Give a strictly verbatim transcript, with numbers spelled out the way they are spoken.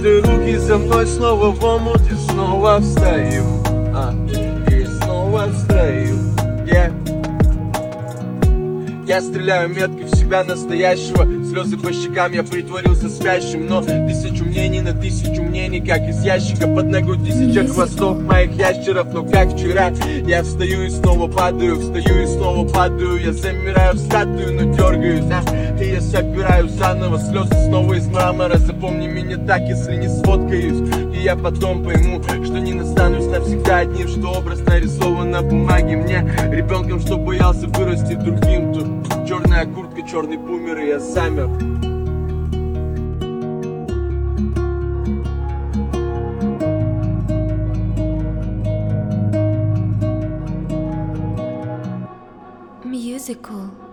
ты руки за мной снова в омут и снова встаю, а, и снова встаю, yeah. Я стреляю меткой в себя настоящего. Слезы по щекам, я притворился спящим. Но тысячу мнений на тысячу мнений, как из ящика. Под ногой тысяча хвостов моих ящеров. Но как вчера, я встаю и снова падаю. Встаю и снова падаю. Я замираю в статую, но дергаюсь, а? И я собираю заново слезы снова из мрамора. Запомни меня так, если не сфоткаюсь. И я потом пойму, что не настанусь навсегда одним. Что образ нарисован на бумаге мне. Ребенком, что боялся вырасти другим. Тут черная куртка, черный бумер, и я замер. Musical.